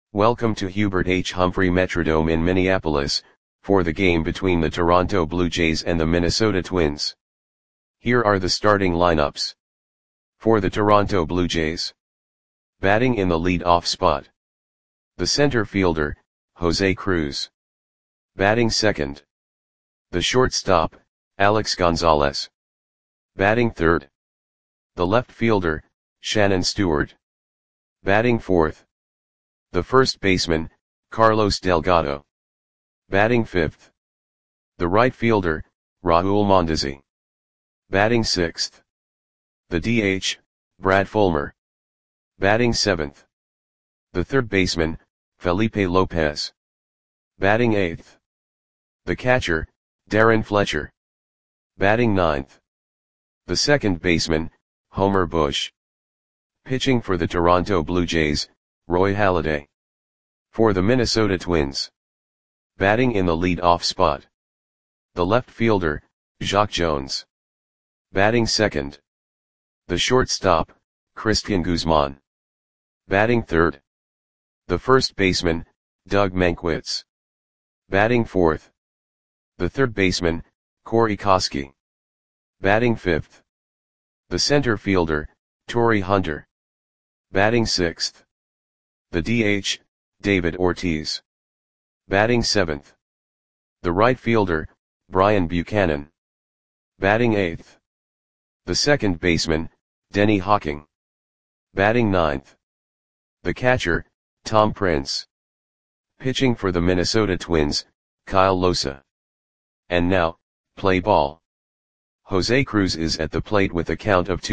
Welcome to Hubert H. Humphrey Metrodome in Minneapolis, for the game between the Toronto Blue Jays and the Minnesota Twins. Here are the starting lineups. For the Toronto Blue Jays. Batting in the lead-off spot. The center fielder, Jose Cruz. Batting second. The shortstop, Alex Gonzalez. Batting third. The left fielder, Shannon Stewart. Batting fourth. The first baseman, Carlos Delgado. Batting fifth. The right fielder, Raul Mondesi. Batting sixth. The DH, Brad Fulmer. Batting seventh. The third baseman, Felipe Lopez. Batting eighth. The catcher, Darren Fletcher. Batting ninth. The second baseman, Homer Bush. Pitching for the Toronto Blue Jays, Roy Halladay. For the Minnesota Twins. Batting in the lead-off spot. The left fielder, Jacque Jones. Batting second. The shortstop, Cristian Guzman. Batting third. The first baseman, Doug Mankiewicz. Batting fourth. The third baseman, Corey Koskie. Batting fifth. The center fielder, Torii Hunter. Batting sixth. The DH, David Ortiz. Batting seventh. The right fielder, Brian Buchanan. Batting eighth. The second baseman, Denny Hawking. Batting ninth. The catcher, Tom Prince. Pitching for the Minnesota Twins, Kyle Losa. And now, play ball. Jose Cruz is at the plate with a count of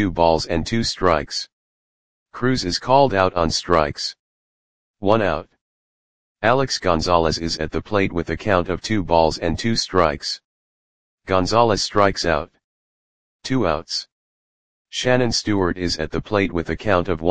2-2 Cruz is called out on strikes. 1 out. Alex Gonzalez is at the plate with a count of 2-2 Gonzalez strikes out. 2 outs. Shannon Stewart is at the plate with a count of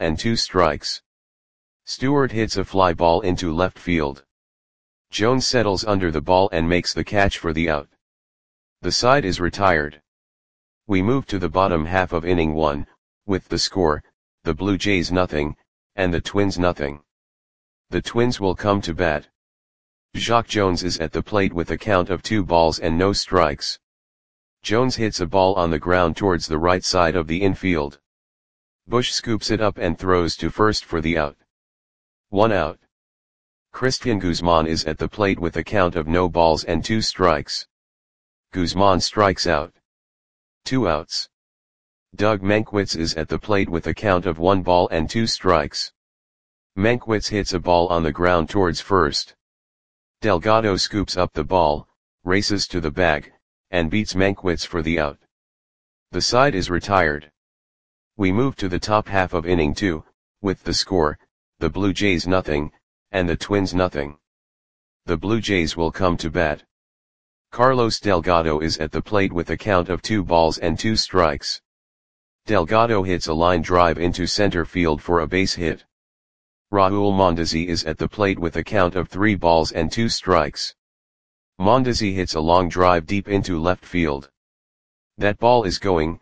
1-2 Stewart hits a fly ball into left field. Jones settles under the ball and makes the catch for the out. The side is retired. We move to the bottom half of inning 1, with the score, the Blue Jays 0, and the Twins 0. The Twins will come to bat. Jacque Jones is at the plate with a count of 2-0. Jones hits a ball on the ground towards the right side of the infield. Bush scoops it up and throws to first for the out. 1 out. Cristian Guzman is at the plate with a count of 0-2. Guzman strikes out. 2 outs. Doug Mankiewicz is at the plate with a count of 1-2. Mankiewicz hits a ball on the ground towards first. Delgado scoops up the ball, races to the bag, and beats Mankiewicz for the out. The side is retired. We move to the top half of inning 2, with the score, the Blue Jays 0, and the Twins 0. The Blue Jays will come to bat. Carlos Delgado is at the plate with a count of 2-2. Delgado hits a line drive into center field for a base hit. Raul Mondesi is at the plate with a count of 3-2. Mondesi hits a long drive deep into left field. That ball is gone.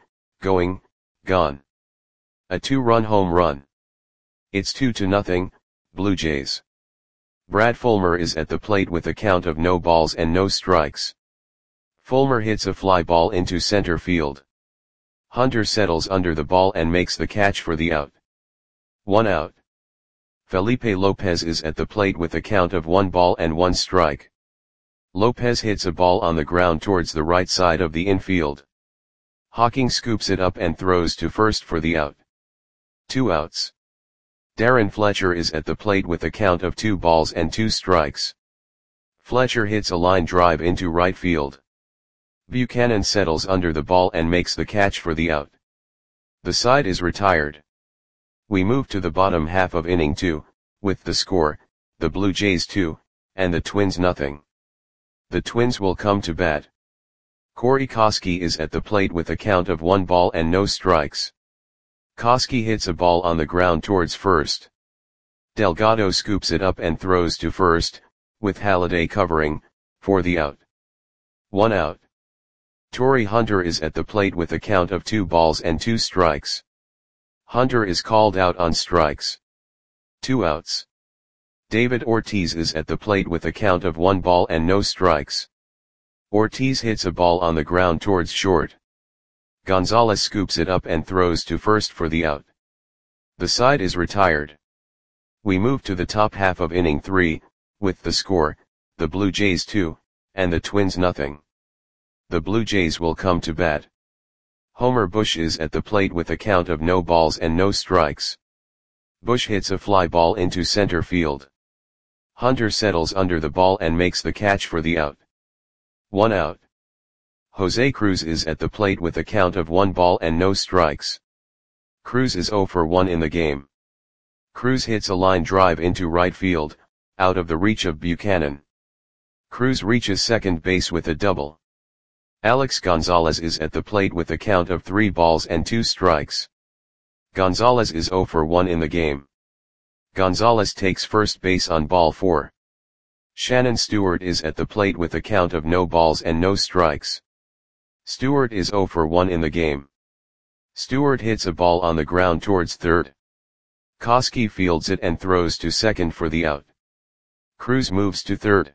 A 2-run home run. It's 2-0, Blue Jays. Brad Fulmer is at the plate with a count of 0-0. Fulmer hits a fly ball into center field. Hunter settles under the ball and makes the catch for the out. 1 out. Felipe Lopez is at the plate with a count of 1-1. Lopez hits a ball on the ground towards the right side of the infield. Hawking scoops it up and throws to first for the out. 2 outs. Darren Fletcher is at the plate with a count of 2-2. Fletcher hits a line drive into right field. Buchanan settles under the ball and makes the catch for the out. The side is retired. We move to the bottom half of inning 2, with the score, the Blue Jays 2, and the Twins 0. The Twins will come to bat. Corey Koskie is at the plate with a count of 1-0. Koskie hits a ball on the ground towards first. Delgado scoops it up and throws to first, with Halladay covering, for the out. 1 out. Torii Hunter is at the plate with a count of 2-2. Hunter is called out on strikes. 2 outs. David Ortiz is at the plate with a count of 1 ball and no strikes. Ortiz hits a ball on the ground towards short. Gonzalez scoops it up and throws to first for the out. The side is retired. We move to the top half of inning 3, with the score, the Blue Jays 2, and the Twins nothing. The Blue Jays will come to bat. Homer Bush is at the plate with a count of no balls and no strikes. Bush hits a fly ball into center field. Hunter settles under the ball and makes the catch for the out. 1 out. Jose Cruz is at the plate with a count of 1 ball and no strikes. Cruz is 0 for 1 in the game. Cruz hits a line drive into right field, out of the reach of Buchanan. Cruz reaches second base with a double. Alex Gonzalez is at the plate with a count of 3 balls and 2 strikes. Gonzalez is 0 for 1 in the game. Gonzalez takes first base on ball 4. Shannon Stewart is at the plate with a count of no balls and no strikes. Stewart is 0 for 1 in the game. Stewart hits a ball on the ground towards third. Koski fields it and throws to second for the out. Cruz moves to third.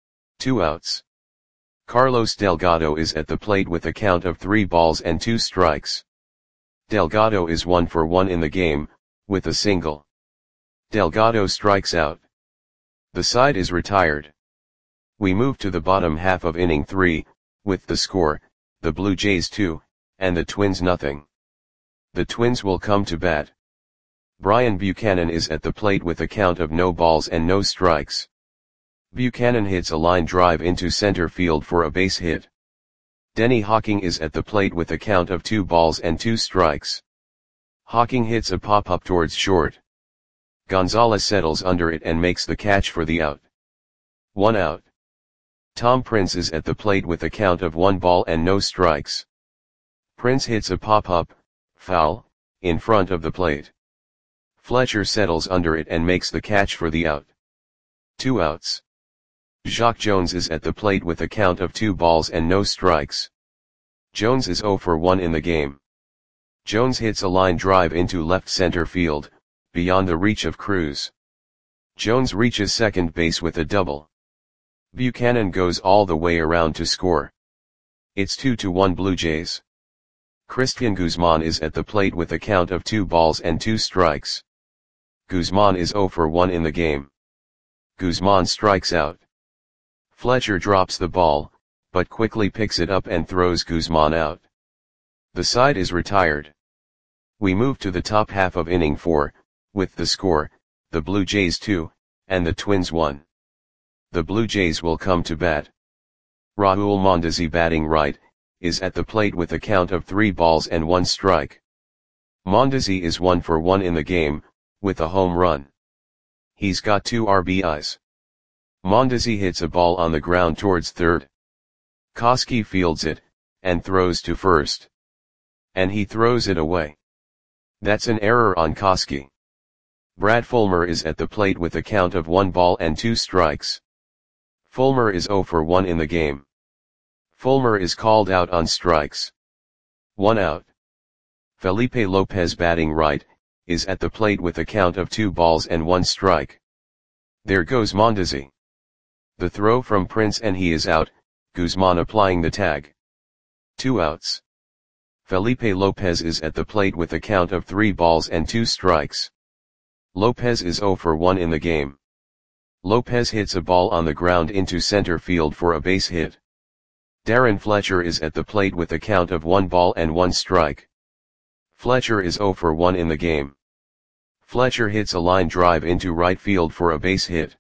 2 outs. Carlos Delgado is at the plate with a count of 3 balls and 2 strikes. Delgado is 1 for 1 in the game, with a single. Delgado strikes out. The side is retired. We move to the bottom half of inning 3, with the score, the Blue Jays 2, and the Twins nothing. The Twins will come to bat. Brian Buchanan is at the plate with a count of no balls and no strikes. Buchanan hits a line drive into center field for a base hit. Denny Hawking is at the plate with a count of 2 balls and 2 strikes. Hawking hits a pop-up towards short. Gonzalez settles under it and makes the catch for the out. 1 out. Tom Prince is at the plate with a count of 1 ball and no strikes. Prince hits a pop-up, foul, in front of the plate. Fletcher settles under it and makes the catch for the out. 2 outs. Jacque Jones is at the plate with a count of 2 balls and no strikes. Jones is 0 for 1 in the game. Jones hits a line drive into left center field, beyond the reach of Cruz. Jones reaches second base with a double. Buchanan goes all the way around to score. It's 2-1 Blue Jays. Christian Guzman is at the plate with a count of 2 balls and 2 strikes. Guzman is 0 for 1 in the game. Guzman strikes out. Fletcher drops the ball, but quickly picks it up and throws Guzman out. The side is retired. We move to the top half of inning 4, with the score, the Blue Jays 2, and the Twins 1. The Blue Jays will come to bat. Raul Mondesi, batting right, is at the plate with a count of 3 balls and 1 strike. Mondesi is 1 for 1 in the game, with a home run. He's got 2 RBIs. Mondesi hits a ball on the ground towards third. Koski fields it, and throws to first. And he throws it away. That's an error on Koski. Brad Fulmer is at the plate with a count of 1 ball and 2 strikes. Fulmer is 0 for 1 in the game. Fulmer is called out on strikes. 1 out. Felipe Lopez, batting right, is at the plate with a count of 2 balls and 1 strike. There goes Mondesi. The throw from Prince and he is out, Guzman applying the tag. 2 outs. Felipe Lopez is at the plate with a count of 3 balls and 2 strikes. Lopez is 0 for 1 in the game. Lopez hits a ball on the ground into center field for a base hit. Darren Fletcher is at the plate with a count of 1 ball and 1 strike. Fletcher is 0 for 1 in the game. Fletcher hits a line drive into right field for a base hit.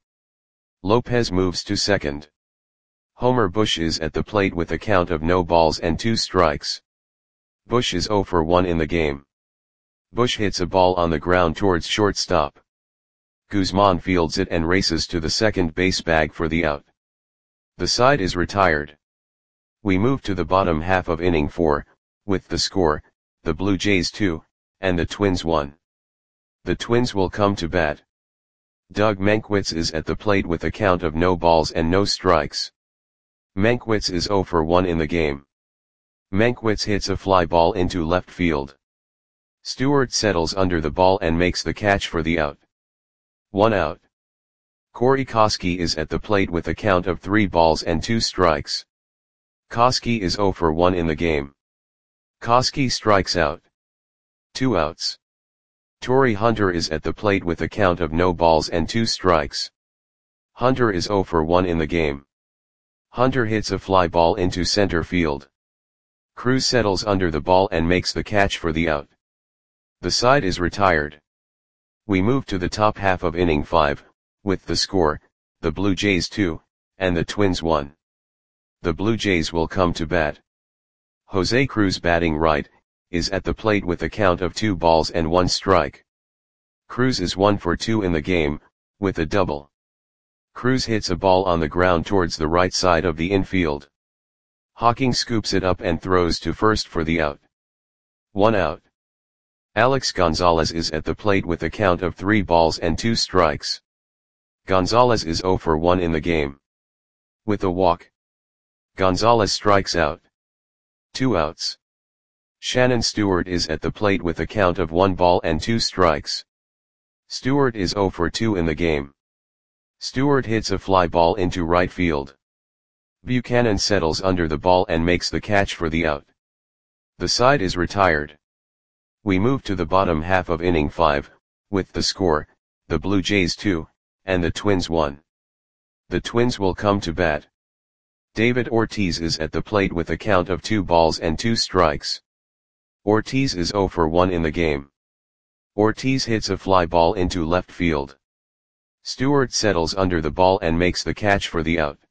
Lopez moves to second. Homer Bush is at the plate with a count of no balls and 2 strikes. Bush is 0 for 1 in the game. Bush hits a ball on the ground towards shortstop. Guzman fields it and races to the second base bag for the out. The side is retired. We move to the bottom half of inning 4, with the score, the Blue Jays 2, and the Twins 1. The Twins will come to bat. Doug Mankiewicz is at the plate with a count of no balls and no strikes. Mankiewicz is 0 for 1 in the game. Mankiewicz hits a fly ball into left field. Stewart settles under the ball and makes the catch for the out. 1 out. Corey Koski is at the plate with a count of 3 balls and 2 strikes. Koski is 0 for 1 in the game. Koski strikes out. 2 outs. Torii Hunter is at the plate with a count of no balls and 2 strikes. Hunter is 0 for 1 in the game. Hunter hits a fly ball into center field. Cruz settles under the ball and makes the catch for the out. The side is retired. We move to the top half of inning 5, with the score, the Blue Jays 2, and the Twins 1. The Blue Jays will come to bat. Jose Cruz, batting right, is at the plate with a count of 2 balls and 1 strike. Cruz is 1 for 2 in the game, with a double. Cruz hits a ball on the ground towards the right side of the infield. Hawking scoops it up and throws to first for the out. 1 out. Alex Gonzalez is at the plate with a count of 3 balls and 2 strikes. Gonzalez is 0 for 1 in the game. With a walk, Gonzalez strikes out. 2 outs. Shannon Stewart is at the plate with a count of 1 ball and 2 strikes. Stewart is 0 for 2 in the game. Stewart hits a fly ball into right field. Buchanan settles under the ball and makes the catch for the out. The side is retired. We move to the bottom half of inning 5, with the score, the Blue Jays 2, and the Twins 1. The Twins will come to bat. David Ortiz is at the plate with a count of 2 balls and 2 strikes. Ortiz is 0 for 1 in the game. Ortiz hits a fly ball into left field. Stewart settles under the ball and makes the catch for the out.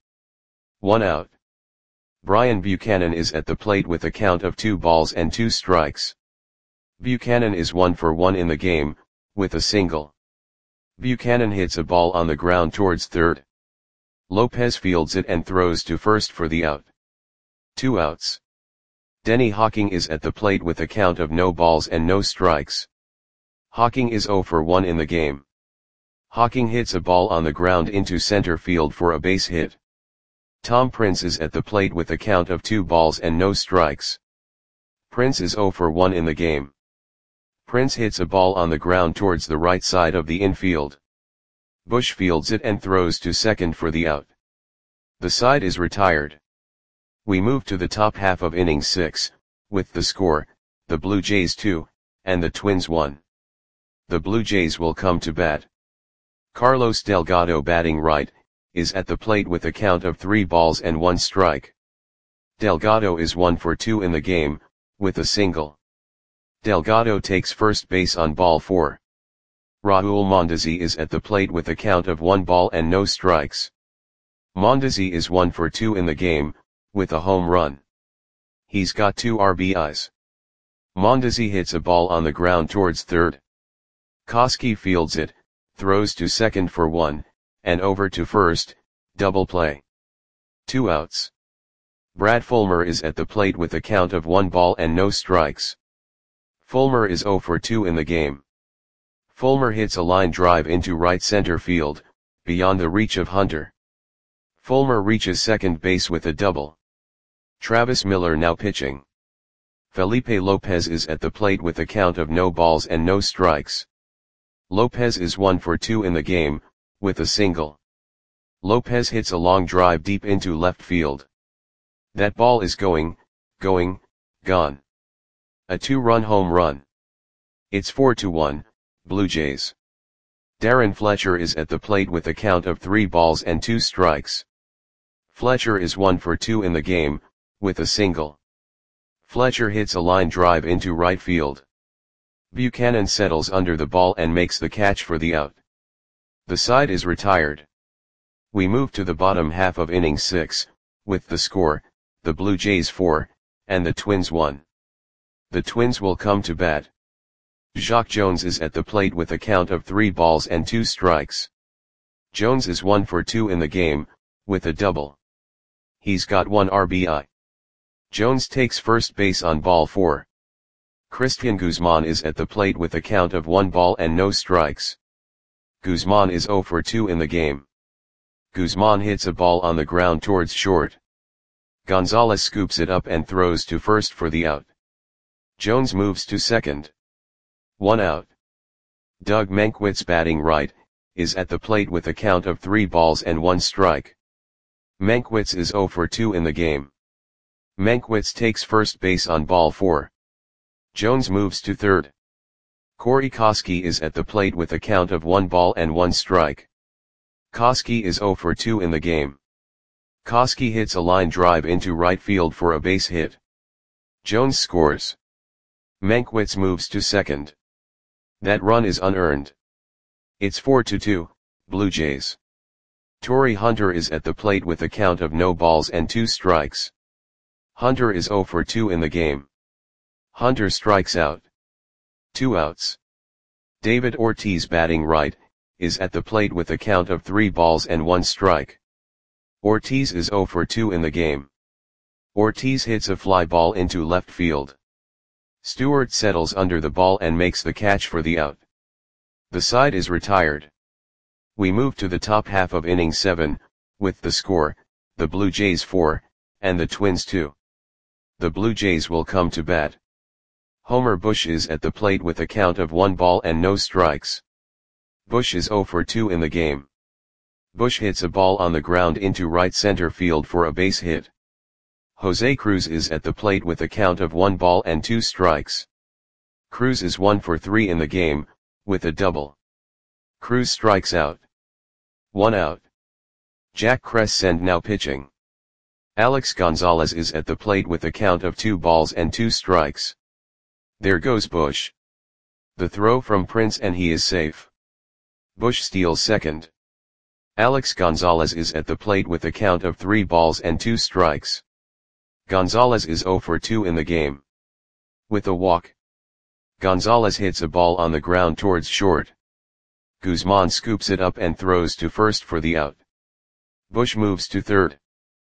1 out. Brian Buchanan is at the plate with a count of 2 balls and 2 strikes. Buchanan is 1 for 1 in the game, with a single. Buchanan hits a ball on the ground towards third. Lopez fields it and throws to first for the out. 2 outs. Denny Hawking is at the plate with a count of no balls and no strikes. Hawking is 0 for 1 in the game. Hawking hits a ball on the ground into center field for a base hit. Tom Prince is at the plate with a count of 2 balls and no strikes. Prince is 0 for 1 in the game. Prince hits a ball on the ground towards the right side of the infield. Bush fields it and throws to second for the out. The side is retired. We move to the top half of inning 6, with the score, the Blue Jays 2, and the Twins 1. The Blue Jays will come to bat. Carlos Delgado, batting right, is at the plate with a count of 3 balls and 1 strike. Delgado is 1 for 2 in the game, with a single. Delgado takes first base on ball 4. Raul Mondesi is at the plate with a count of 1 ball and no strikes. Mondesi is 1 for 2 in the game, with a home run. He's got 2 RBIs. Mondesi hits a ball on the ground towards third. Koski fields it, throws to second for 1, and over to first, double play. 2 outs. Brad Fulmer is at the plate with a count of 1 ball and no strikes. Fulmer is 0 for 2 in the game. Fulmer hits a line drive into right center field, beyond the reach of Hunter. Fulmer reaches second base with a double. Travis Miller now pitching. Felipe Lopez is at the plate with a count of no balls and no strikes. Lopez is 1 for 2 in the game, with a single. Lopez hits a long drive deep into left field. That ball is gone. A 2-run home run. It's 4-1, Blue Jays. Darren Fletcher is at the plate with a count of 3 balls and 2 strikes. Fletcher is 1 for 2 in the game, with a single. Fletcher hits a line drive into right field. Buchanan settles under the ball and makes the catch for the out. The side is retired. We move to the bottom half of inning 6, with the score, the Blue Jays 4, and the Twins 1. The Twins will come to bat. Jacque Jones is at the plate with a count of 3 balls and 2 strikes. Jones is 1 for 2 in the game, with a double. He's got 1 RBI. Jones takes first base on ball 4. Christian Guzman is at the plate with a count of 1 ball and no strikes. Guzman is 0 for 2 in the game. Guzman hits a ball on the ground towards short. Gonzalez scoops it up and throws to first for the out. Jones moves to second. 1 out. Doug Mankiewicz, batting right, is at the plate with a count of 3 balls and 1 strike. Mankiewicz is 0 for 2 in the game. Mankiewicz takes first base on ball 4. Jones moves to third. Corey Koskie is at the plate with a count of 1 ball and 1 strike. Koskie is 0 for 2 in the game. Koskie hits a line drive into right field for a base hit. Jones scores. Mankiewicz moves to second. That run is unearned. It's 4-2, Blue Jays. Torii Hunter is at the plate with a count of no balls and 2 strikes. Hunter is 0 for 2 in the game. Hunter strikes out. 2 outs. David Ortiz, batting right, is at the plate with a count of 3 balls and 1 strike. Ortiz is 0 for 2 in the game. Ortiz hits a fly ball into left field. Stewart settles under the ball and makes the catch for the out. The side is retired. We move to the top half of inning 7, with the score, the Blue Jays 4, and the Twins 2. The Blue Jays will come to bat. Homer Bush is at the plate with a count of 1 ball and no strikes. Bush is 0 for 2 in the game. Bush hits a ball on the ground into right center field for a base hit. Jose Cruz is at the plate with a count of 1 ball and 2 strikes. Cruz is 1 for 3 in the game, with a double. Cruz strikes out. 1 out. Jack Crescent now pitching. Alex Gonzalez is at the plate with a count of 2 balls and 2 strikes. There goes Bush. The throw from Prince and he is safe. Bush steals second. Alex Gonzalez is at the plate with a count of 3 balls and 2 strikes. Gonzalez is 0 for 2 in the game. With a walk. Gonzalez hits a ball on the ground towards short. Guzman scoops it up and throws to first for the out. Bush moves to third.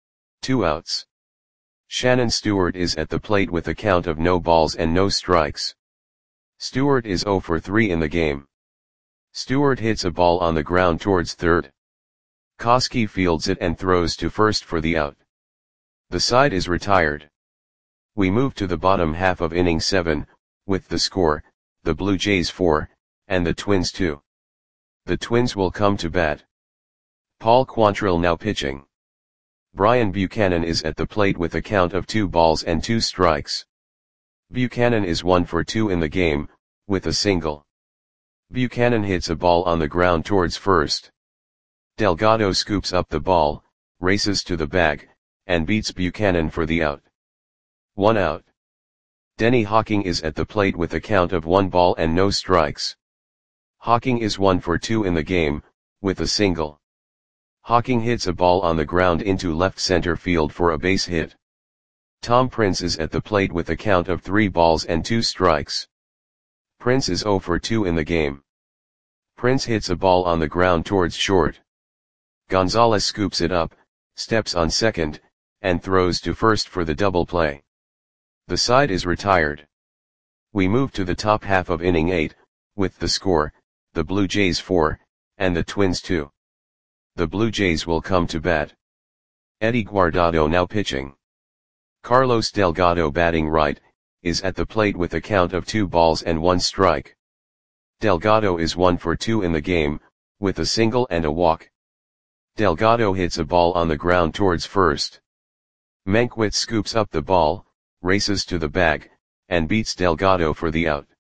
2 outs. Shannon Stewart is at the plate with a count of no balls and no strikes. Stewart is 0 for 3 in the game. Stewart hits a ball on the ground towards third. Koskie fields it and throws to first for the out. The side is retired. We move to the bottom half of inning 7, with the score, the Blue Jays 4, and the Twins 2. The Twins will come to bat. Paul Quantrill now pitching. Brian Buchanan is at the plate with a count of 2 balls and 2 strikes. Buchanan is 1 for 2 in the game, with a single. Buchanan hits a ball on the ground towards first. Delgado scoops up the ball, races to the bag, and beats Buchanan for the out. 1 out. Denny Hawking is at the plate with a count of 1 ball and no strikes. Hawking is 1 for 2 in the game, with a single. Hawking hits a ball on the ground into left center field for a base hit. Tom Prince is at the plate with a count of 3 balls and 2 strikes. Prince is 0 for 2 in the game. Prince hits a ball on the ground towards short. Gonzalez scoops it up, steps on second, and throws to first for the double play. The side is retired. We move to the top half of inning 8, with the score, the Blue Jays 4, and the Twins 2. The Blue Jays will come to bat. Eddie Guardado now pitching. Carlos Delgado, batting right, is at the plate with a count of 2 balls and 1 strike. Delgado is 1 for 2 in the game, with a single and a walk. Delgado hits a ball on the ground towards first. Mankiewicz scoops up the ball, races to the bag, and beats Delgado for the out.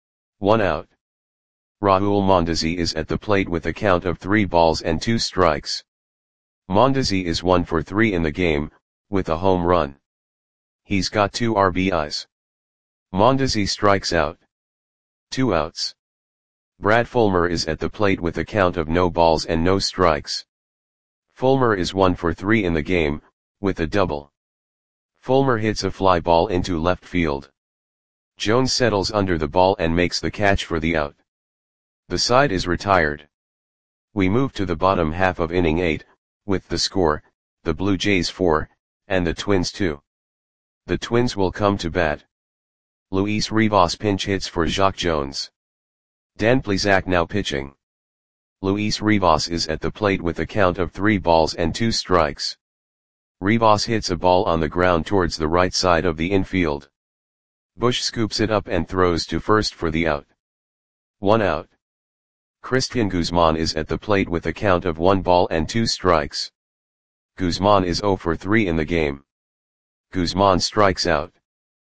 1 out. Raul Mondesi is at the plate with a count of 3 balls and 2 strikes. Mondesi is 1 for 3 in the game, with a home run. He's got 2 RBIs. Mondesi strikes out. 2 outs. Brad Fulmer is at the plate with a count of no balls and no strikes. Fulmer is 1 for 3 in the game, with a double. Fulmer hits a fly ball into left field. Jones settles under the ball and makes the catch for the out. The side is retired. We move to the bottom half of inning 8, with the score, the Blue Jays 4, and the Twins 2. The Twins will come to bat. Luis Rivas pinch hits for Jacque Jones. Dan Plesac now pitching. Luis Rivas is at the plate with a count of 3 balls and 2 strikes. Rivas hits a ball on the ground towards the right side of the infield. Bush scoops it up and throws to first for the out. 1 out. Christian Guzman is at the plate with a count of 1 ball and 2 strikes. Guzman is 0 for 3 in the game. Guzman strikes out.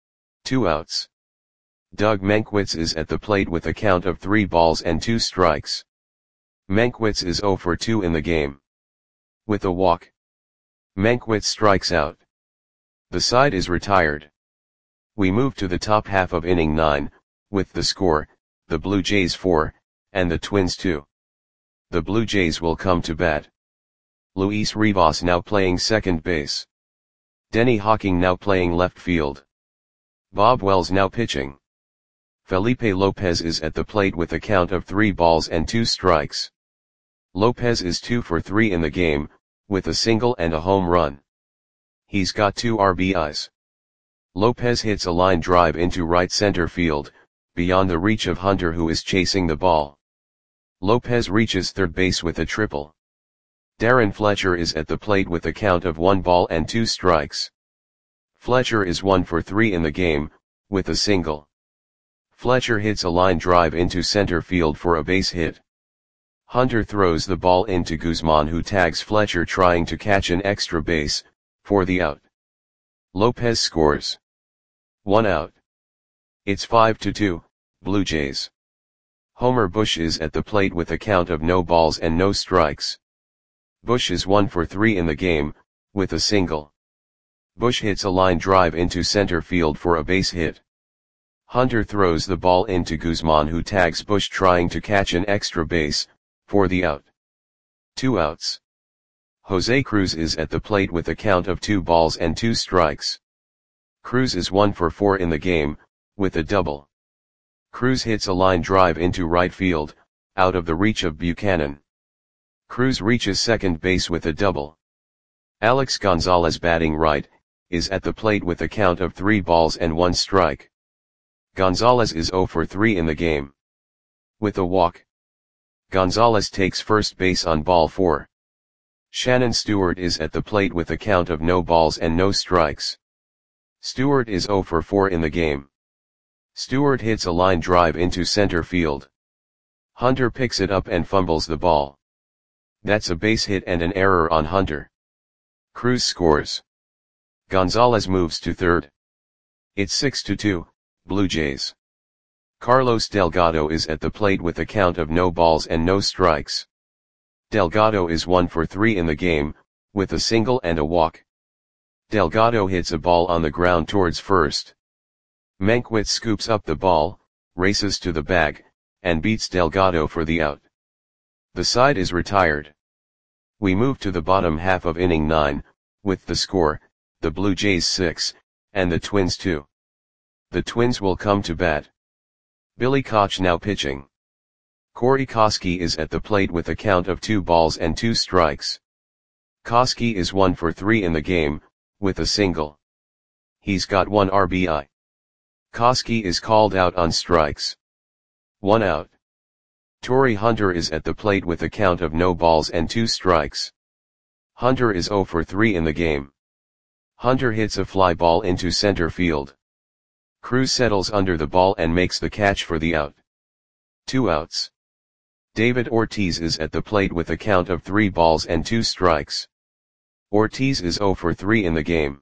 2 outs. Doug Mankiewicz is at the plate with a count of 3 balls and 2 strikes. Mankiewicz is 0 for 2 in the game. With a walk, Mankiewicz strikes out. The side is retired. We move to the top half of inning 9, with the score, the Blue Jays 4, and the Twins 2. The Blue Jays will come to bat. Luis Rivas now playing second base. Denny Hawking now playing left field. Bob Wells now pitching. Felipe Lopez is at the plate with a count of 3 balls and 2 strikes. Lopez is 2 for 3 in the game, with a single and a home run. He's got 2 RBIs. Lopez hits a line drive into right center field, beyond the reach of Hunter, who is chasing the ball. Lopez reaches third base with a triple. Darren Fletcher is at the plate with a count of 1 ball and 2 strikes. Fletcher is 1 for 3 in the game, with a single. Fletcher hits a line drive into center field for a base hit. Hunter throws the ball into Guzman, who tags Fletcher trying to catch an extra base, for the out. Lopez scores. 1 out. It's 5-2, Blue Jays. Homer Bush is at the plate with a count of no balls and no strikes. Bush is 1 for 3 in the game, with a single. Bush hits a line drive into center field for a base hit. Hunter throws the ball into Guzman, who tags Bush trying to catch an extra base, for the out. 2 outs. Jose Cruz is at the plate with a count of 2 balls and 2 strikes. Cruz is 1 for 4 in the game, with a double. Cruz hits a line drive into right field, out of the reach of Buchanan. Cruz reaches second base with a double. Alex Gonzalez, batting right, is at the plate with a count of 3 balls and 1 strike. Gonzalez is 0 for 3 in the game. With a walk, Gonzalez takes first base on ball 4. Shannon Stewart is at the plate with a count of no balls and no strikes. Stewart is 0 for 4 in the game. Stewart hits a line drive into center field. Hunter picks it up and fumbles the ball. That's a base hit and an error on Hunter. Cruz scores. Gonzalez moves to third. It's 6-2, Blue Jays. Carlos Delgado is at the plate with a count of no balls and no strikes. Delgado is 1 for 3 in the game, with a single and a walk. Delgado hits a ball on the ground towards first. Mankiewicz scoops up the ball, races to the bag, and beats Delgado for the out. The side is retired. We move to the bottom half of inning 9, with the score, the Blue Jays 6, and the Twins 2. The Twins will come to bat. Billy Koch now pitching. Corey Koskie is at the plate with a count of 2 balls and 2 strikes. Koskie is 1 for 3 in the game, with a single. He's got 1 RBI. Koskie is called out on strikes. 1 out. Torii Hunter is at the plate with a count of no balls and 2 strikes. Hunter is 0 for 3 in the game. Hunter hits a fly ball into center field. Cruz settles under the ball and makes the catch for the out. 2 outs. David Ortiz is at the plate with a count of 3 balls and 2 strikes. Ortiz is 0 for 3 in the game.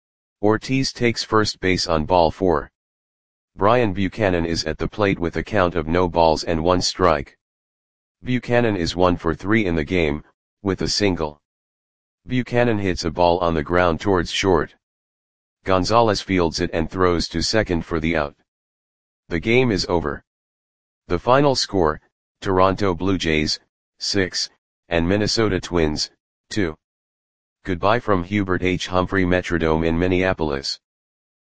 Ortiz takes first base on ball 4. Brian Buchanan is at the plate with a count of no balls and 1 strike. Buchanan is 1 for 3 in the game, with a single. Buchanan hits a ball on the ground towards short. Gonzalez fields it and throws to second for the out. The game is over. The final score, Toronto Blue Jays, 6, and Minnesota Twins, 2. Goodbye from Hubert H. Humphrey Metrodome in Minneapolis.